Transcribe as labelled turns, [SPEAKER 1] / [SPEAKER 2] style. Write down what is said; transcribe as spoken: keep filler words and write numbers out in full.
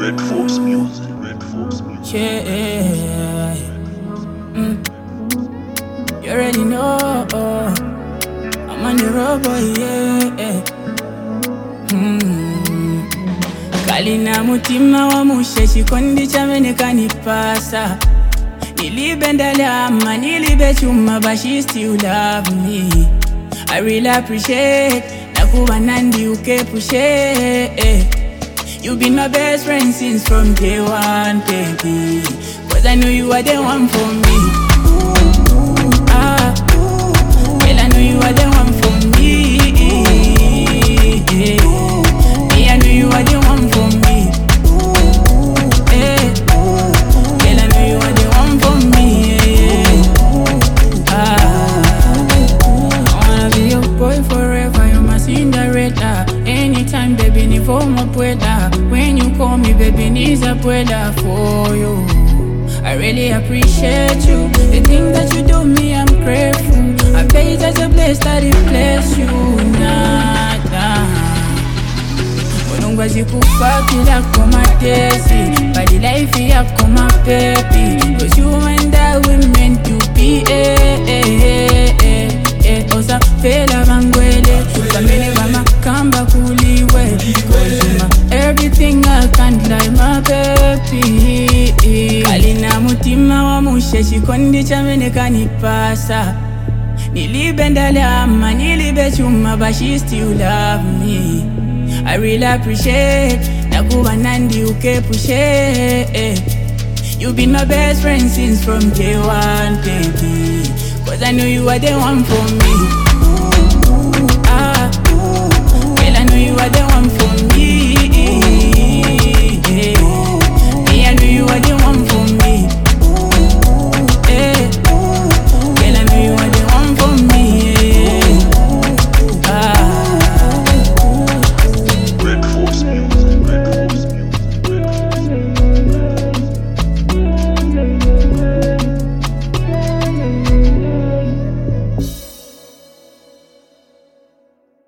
[SPEAKER 1] Red Force Music, Red Force Music.
[SPEAKER 2] Yeah, mm. You already know I'm on the road, boy, yeah. Mm. Kalina mutima wa mushe chikondi chamene kanipasa. Nilibenda lama, nilibe chuma, but she still love me. I really appreciate nakuwa nandi ukepushe. You been my best friend since from day one, baby. Cause I know you are the one for me. Ah, girl, I know you are the one for me. Me, I know you are the one for me. Eh, girl, I know you are the one for me. Ah, I wanna be your boy forever. You're my Cinderella. Anytime, baby, ni for my pueda. When you call me, baby, needs a pueda for you. I really appreciate you. The thing that you do me, I'm grateful. I pay it as a place that it bless you. Nada Munungu zikufa kila koma tesi. Body life yako mapepi. Cause you and I, we meant to be. Eh, eh, eh, eh. Osa fela bangwele. Samene mama kamba kuliwe. Cause you my everything, I can't lie, my baby. Kalina mutima wa mushe chikondi chamene kanipasa. Nilibenda lama, nilibe chuma, but she still love me. I really appreciate nakuwa nandi ukepushe. You been my best friend since from day one, baby. Cause I know you are the one for me.